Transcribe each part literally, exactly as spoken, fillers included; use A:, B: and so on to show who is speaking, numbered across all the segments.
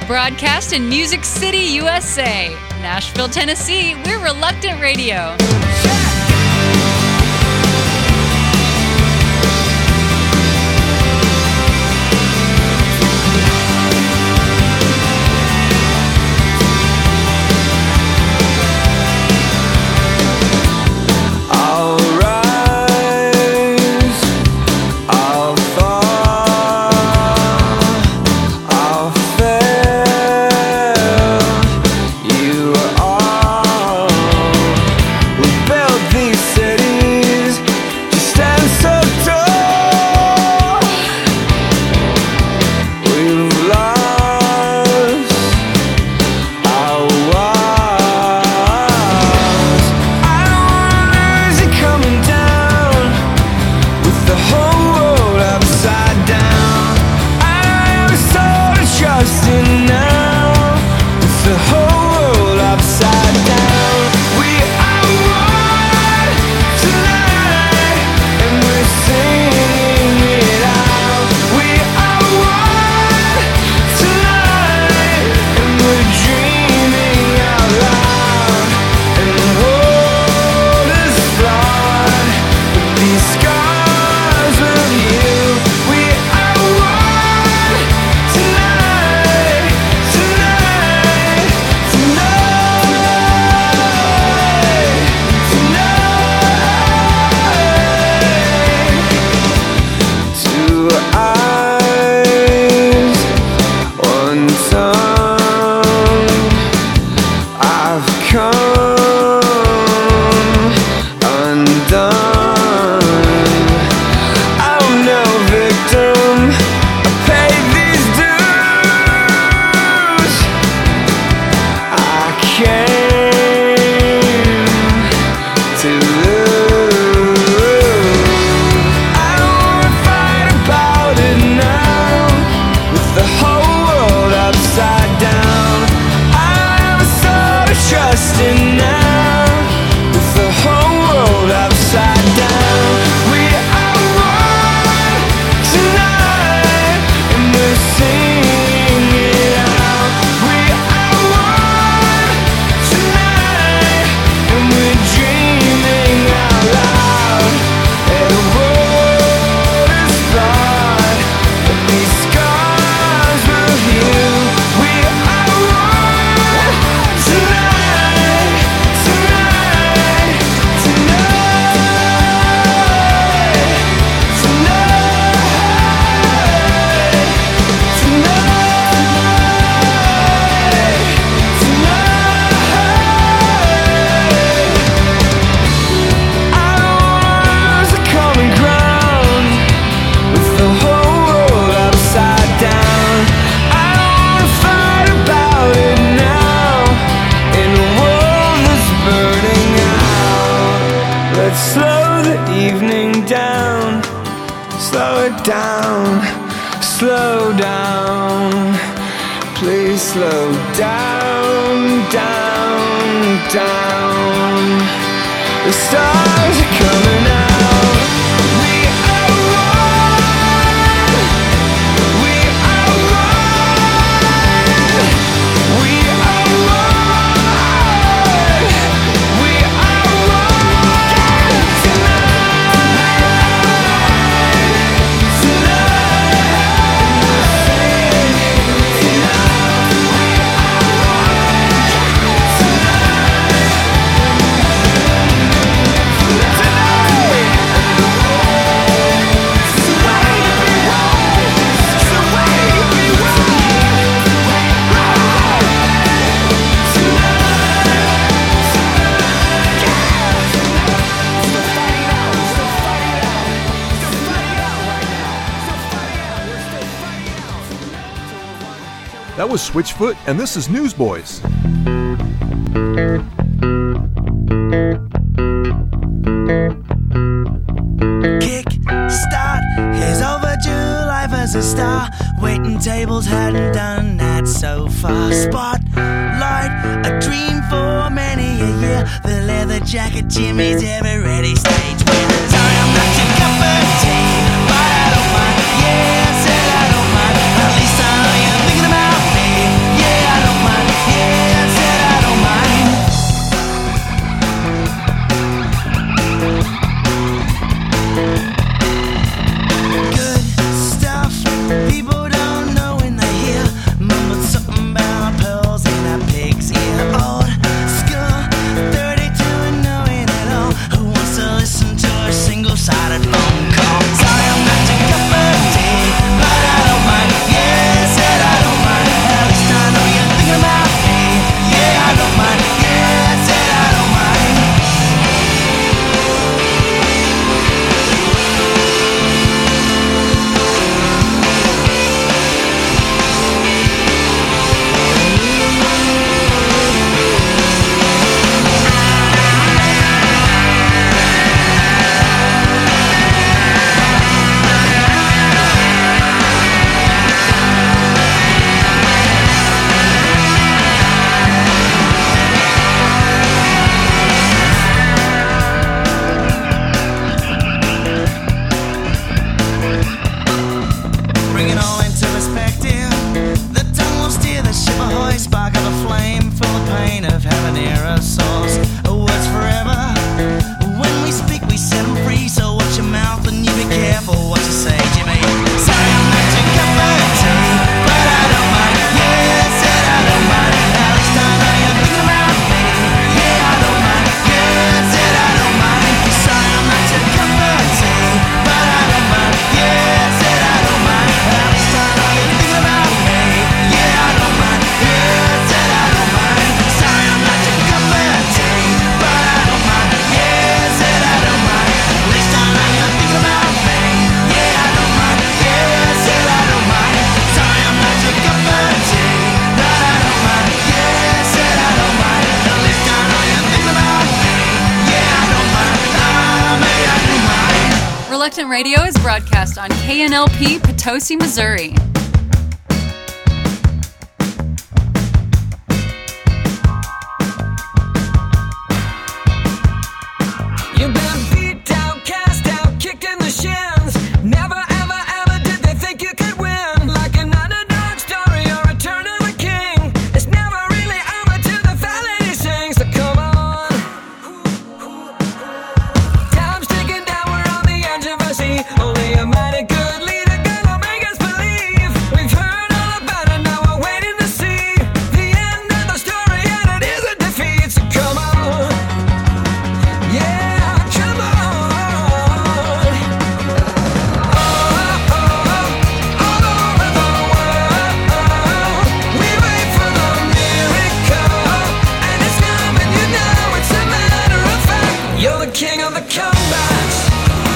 A: Broadcast in Music City, U S A. Nashville, Tennessee, we're Reluctant Radio.
B: That was Switchfoot, and this is Newsboys.
C: Kick, start, here's overdue, life as a star. Waiting tables hadn't done that so far. Spotlight, a dream for many a year. The leather jacket, Jimmy's ever ready, stage winner. Sorry, I'm not your cup of tea, but I don't mind. Yeah, I said I don't mind. At least I know you're thinking about me. Yeah.
A: Reluctant Radio is broadcast on K N L P Potosi, Missouri.
D: Only a mighty good leader gonna make us believe. We've heard all about it, now we're waiting to see the end of the story, and it is a defeat. So come on, yeah, come on. Oh, oh, oh, all over the world, we wait for the miracle, and it's coming, you know, it's a matter of fact. You're the king of the comebacks.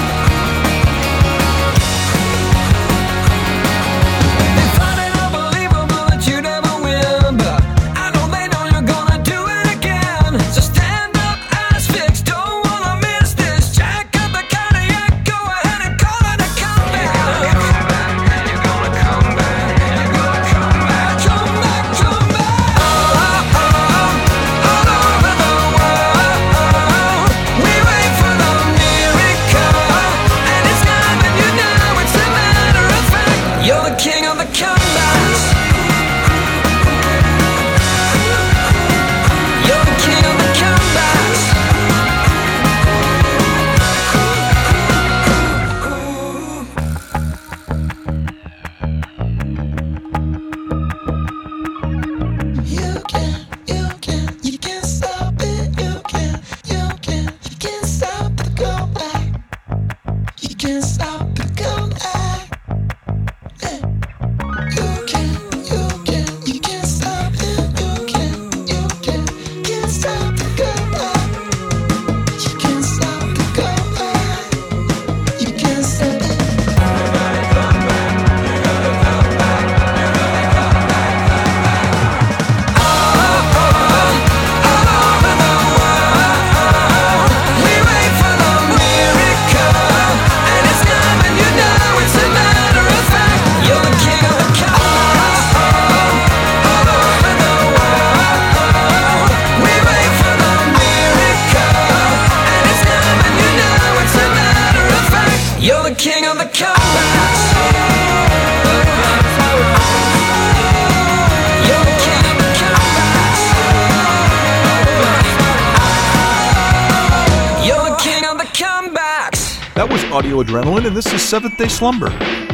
B: That was Audio Adrenaline, and this is Seventh Day Slumber.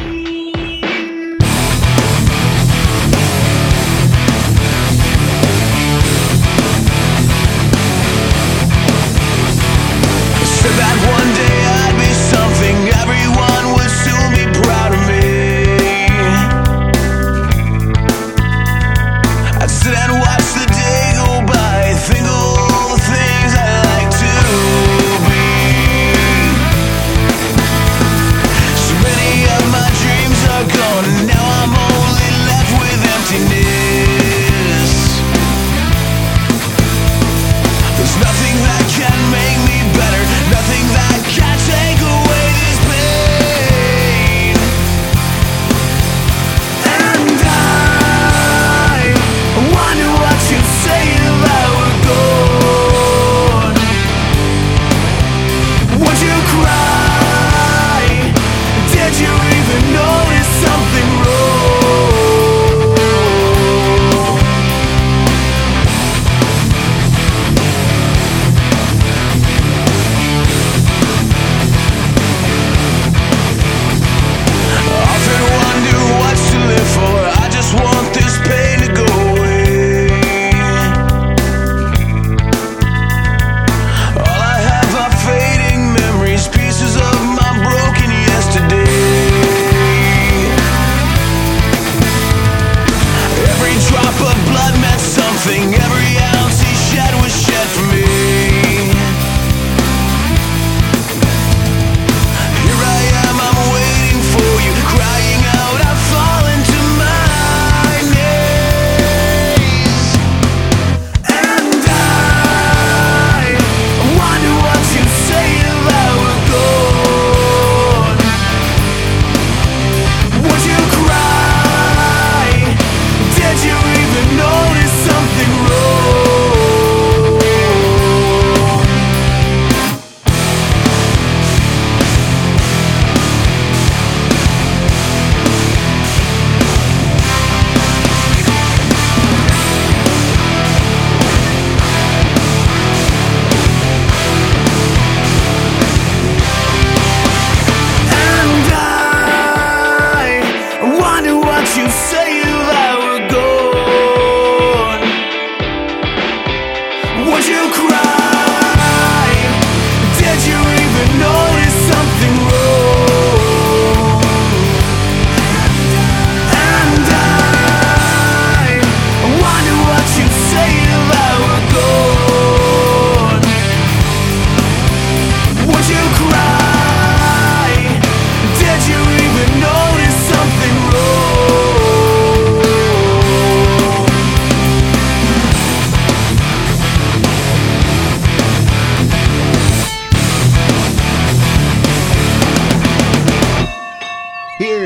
E: Said that one day I'd be something, everyone would soon be proud of me. I'd sit and watch the day go by, think of all the things I like to be. So many of my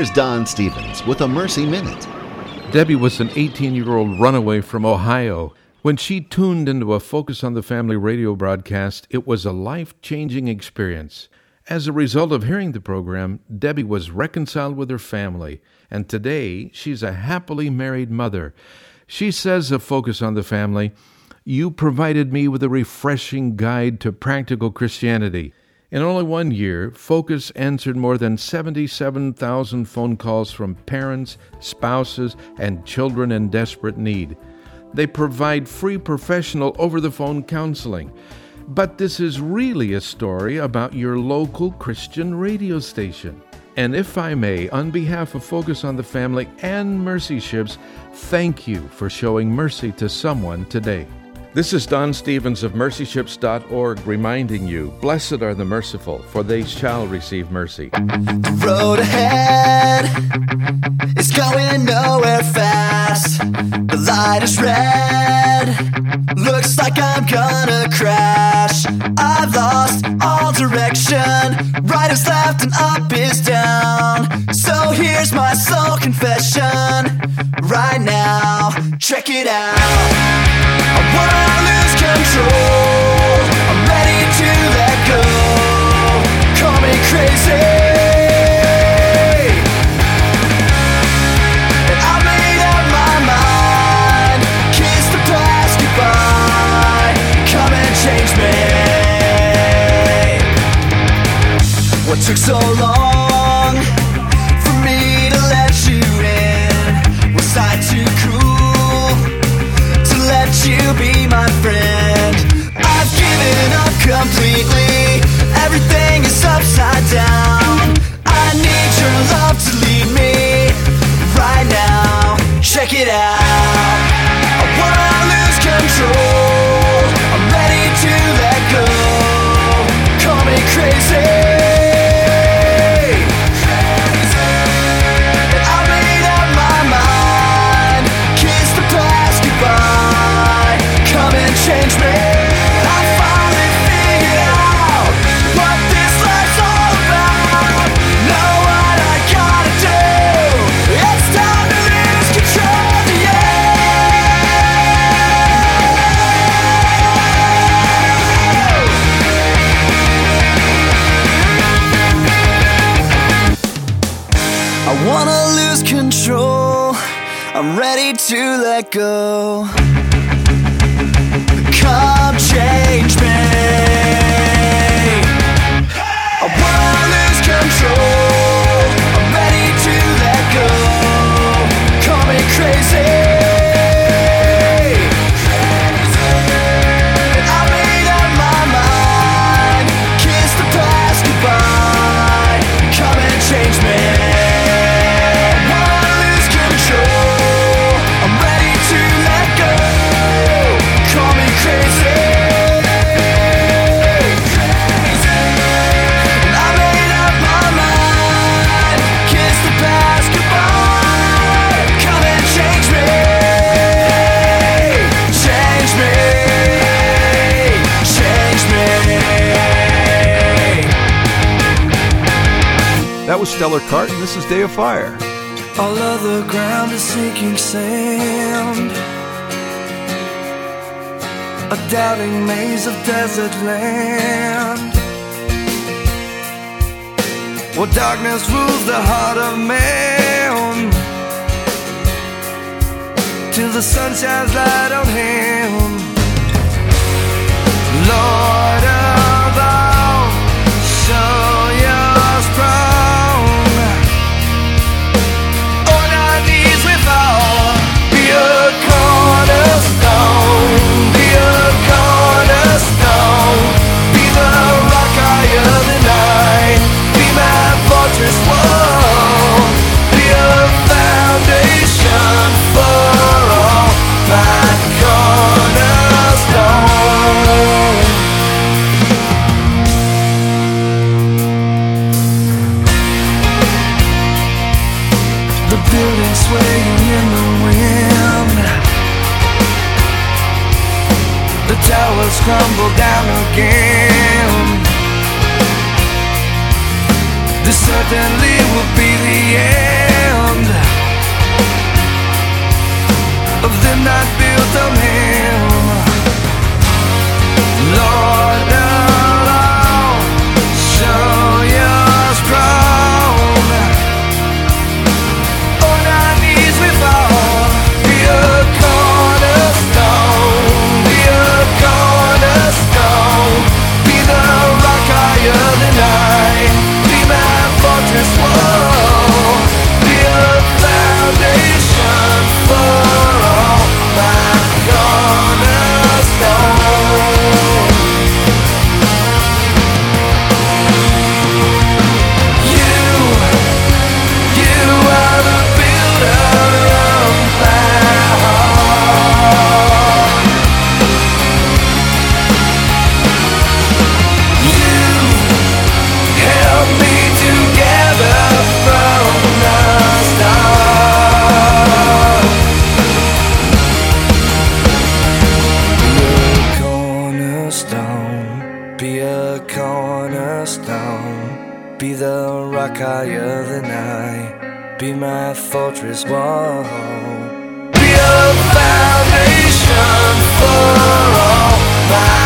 F: Here's Don Stevens with a Mercy Minute.
G: Debbie was an eighteen-year-old runaway from Ohio. When she tuned into a Focus on the Family radio broadcast, it was a life-changing experience. As a result of hearing the program, Debbie was reconciled with her family, and today she's a happily married mother. She says of Focus on the Family, "You provided me with a refreshing guide to practical Christianity." In only one year, Focus answered more than seventy-seven thousand phone calls from parents, spouses, and children in desperate need. They provide free professional over-the-phone counseling. But this is really a story about your local Christian radio station. And if I may, on behalf of Focus on the Family and Mercy Ships, thank you for showing mercy to someone today. This is Don Stevens of mercy ships dot org reminding you, blessed are the merciful, for they shall receive mercy.
C: The road ahead is going nowhere fast. The light is red. Looks like I'm gonna crash. I've lost all direction. Right is left and up is down. So here's my soul confession. Right now, check it out. I wanna lose control. I'm ready to let go. Call me crazy. And I made up my mind. Kiss the past goodbye. Come and change me. What took so long for me to let you in? Was I too cruel to let you be my friend? I've given up completely. Everything is upside down. I need your love to lead me right now. Check it out. I wanna lose control. I'm ready to let go. Call me crazy. And I made up my mind. Kiss the past goodbye. Come and change me. And I finally figured out what this life's all about. Know what I gotta do. It's time to lose control, yeah. I wanna lose control. I'm ready to let go. Come change me. I wanna lose control. I'm ready to let go. Call me crazy. And I made up my mind. Kiss the past goodbye. Come and change me. I wanna lose control. I'm ready to let go. Call me crazy. And I made up my mind. Kiss the past goodbye. Come and change me. Change me. Change me.
B: That was Stellar Cart, and this is Day of Fire.
D: All of the ground is sinking sand. A doubting maze of desert land. Well, darkness rules the heart of man till the sun shines light on him. Lord of all, show your strong. On our knees we fall. Be a cornerstone. Be a cornerstone. Be the rock higher than I. Be my fortress wall. Be a foundation for all. My cornerstone. The building swaying in the wind. The towers crumble down again. This certainly will be the end. one that built them him. Lord alone, show your strong. On our knees we fall, be a cornerstone, be a cornerstone, be the rock higher than I, be my fortress wall, be a foundation for all my cornerstone. You, you are the builder of my heart. You held me together from the start. Be a cornerstone, be a cornerstone, be the rock higher than I, be my fortress wall, be a foundation for all my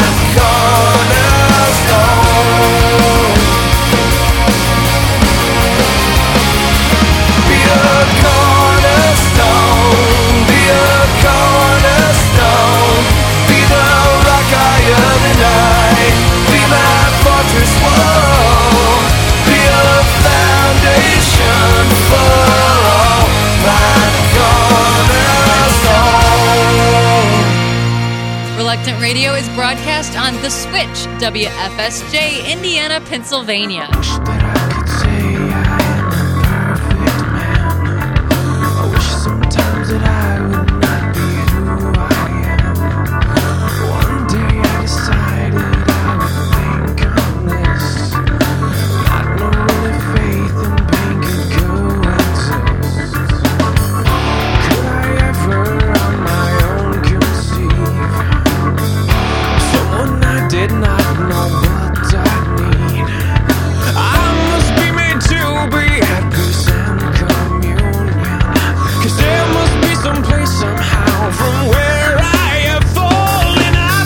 D: cornerstone. Be a cornerstone, be a cornerstone, be the rock higher than I, be my fortress wall, be a foundation for all my cornerstone.
A: Reluctant Radio is broadcast on The Switch, W F S J, Indiana, Pennsylvania.
D: That I could say I am a perfect man. I wish sometimes that I would not be who I am. One day I decided I would think on this, not knowing if faith and pain could coexist. Could I ever on my own conceive someone I did not know what I need? I must be made to be at peace and communion, 'cause there must be some place somehow from where I have fallen. I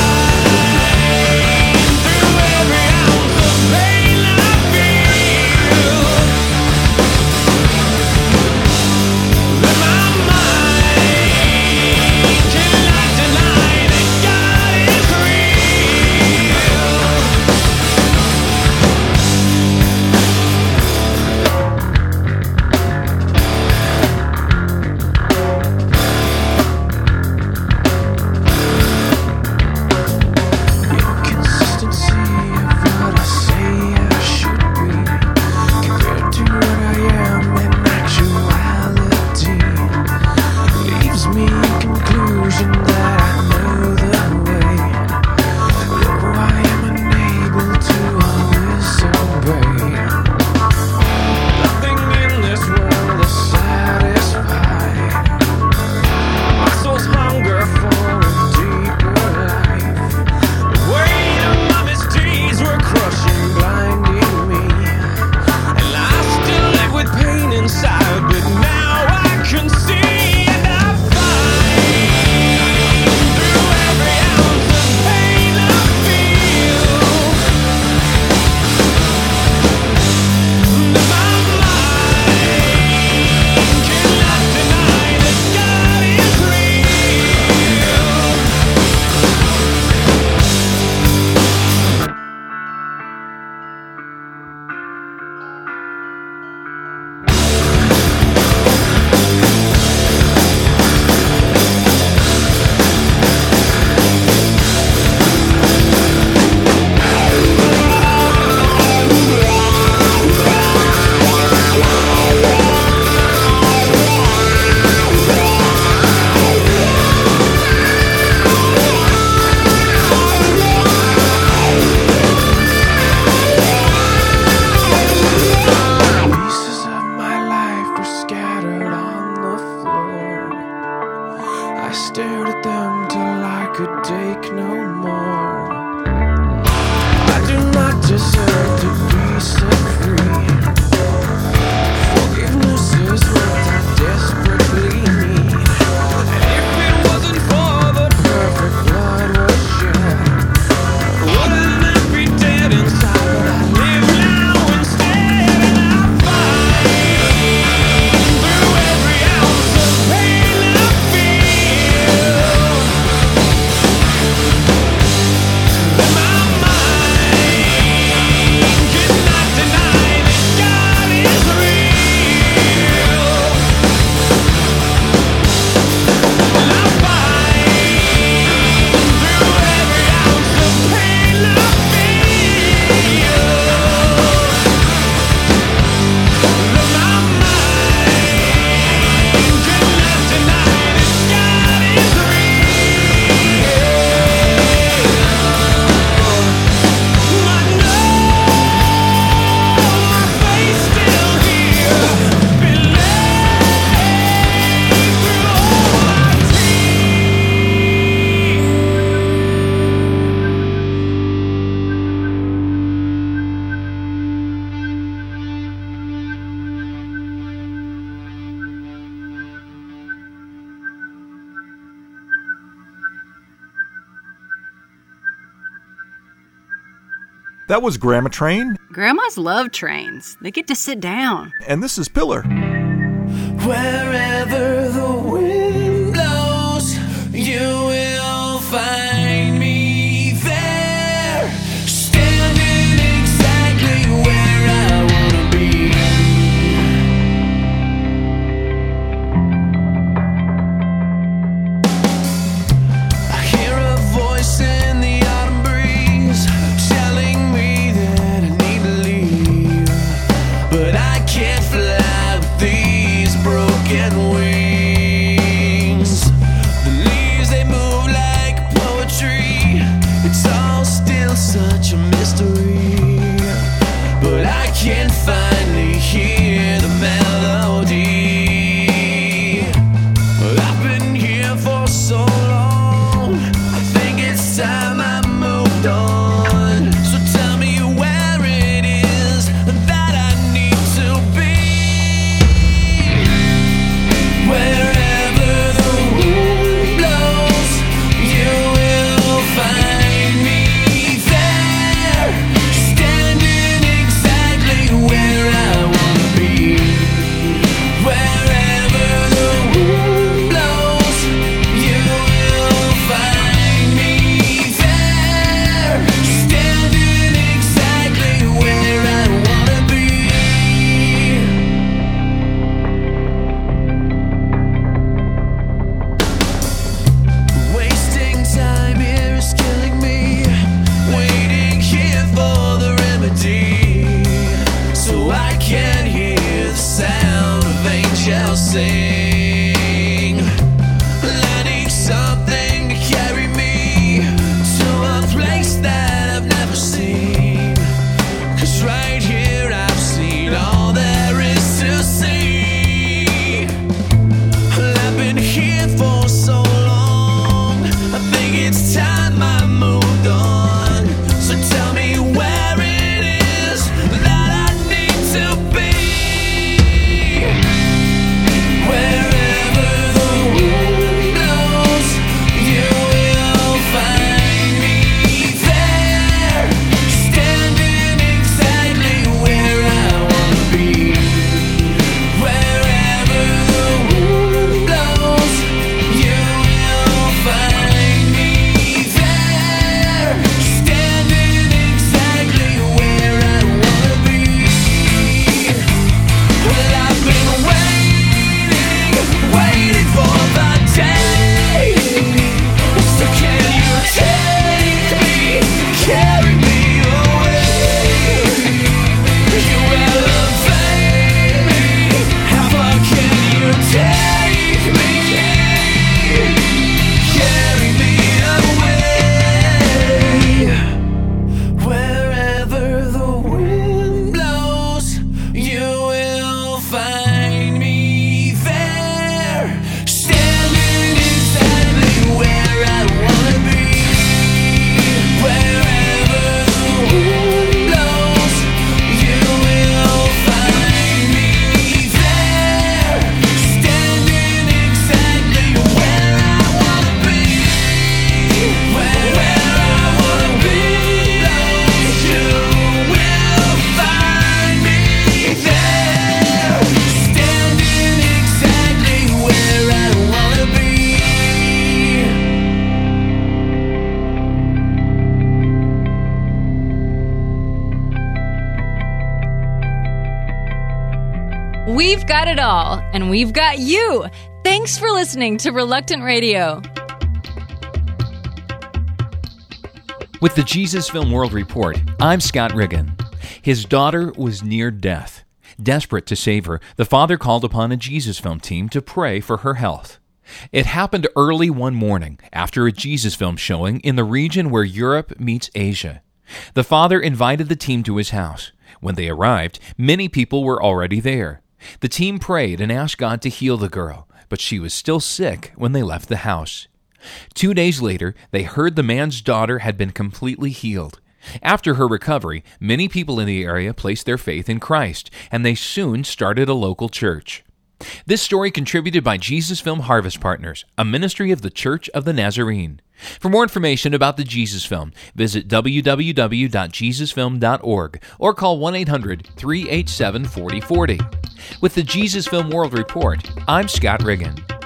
D: find through every ounce of pain I feel that my mind cannot deny that God is real. Inconsistency of what I say I should be compared to what I am in actuality leaves me in conclusion that I know the way, though I am unable to always obey. Nothing in this world is satisfied. My soul's hunger for a deeper life. The weight of my misdeeds were crushing, blinding me, and I still live with pain inside. But now I can see, and I find through every ounce of pain I feel that my mind cannot deny that God is real. Pieces of my life were scattered on the floor. I stared at them till I could take no more. I do not deserve to be set free. Forgiveness is what I desperately need. And if it
B: That was Grandma Train,
A: Grandmas love trains. They get to sit down.
B: and this is Pillar.
E: Wherever the wind blows, you will find me there, standing exactly where I wanna be. I hear a voice in the autumn breeze telling me that I need to leave, but I can't fly with these broken wings. The leaves, they move like poetry. It's all still such a mystery, but I can finally hear the melody. Well, I've been here for so long, I think it's time I moved on. So tell me where it is that I need to be. Wherever the wind blows, you will find me there, standing exactly where I wanna be. Wherever the wind blows, you will find me there, standing exactly where I wanna be. Wasting time here is killing me, waiting here for the remedy, so I can hear the sound of angels sing. I need something to carry me to a place that I've never seen, 'cause right here I've seen all there is to see. Well, I've been here for so long, I think it's time I moved on. So tell me where it is that I need to be. Wherever the wind blows, you will find me there, standing exactly where I wanna be. Wherever the wind blows, you will find me there, standing exactly where I wanna be. Well, I've been waiting, waiting for the day. So can you take me, carry me away? You elevate me. How far can you take me? Carry me away. Wherever the wind blows, you will find me there, standing exactly where I wanna be. Wherever the wind blows, you will find me there, standing exactly where I wanna be. Where I wanna be, you will find me there, standing exactly where I wanna be.
A: We've got it all, and we've got you. Thanks for listening to Reluctant Radio.
H: With the Jesus Film World Report, I'm Scott Riggin. His daughter was near death. Desperate to save her, the father called upon a Jesus Film team to pray for her health. It happened early one morning after a Jesus Film showing in the region where Europe meets Asia. The father invited the team to his house. When they arrived, many people were already there. The team prayed and asked God to heal the girl, but she was still sick when they left the house. Two days later, they heard the man's daughter had been completely healed. After her recovery, many people in the area placed their faith in Christ, and they soon started a local church. This story contributed by Jesus Film Harvest Partners, a ministry of the Church of the Nazarene. For more information about the Jesus Film, visit w w w dot jesus film dot org or call one eight hundred, three eight seven, four oh four oh. With the Jesus Film World Report, I'm Scott Riggin.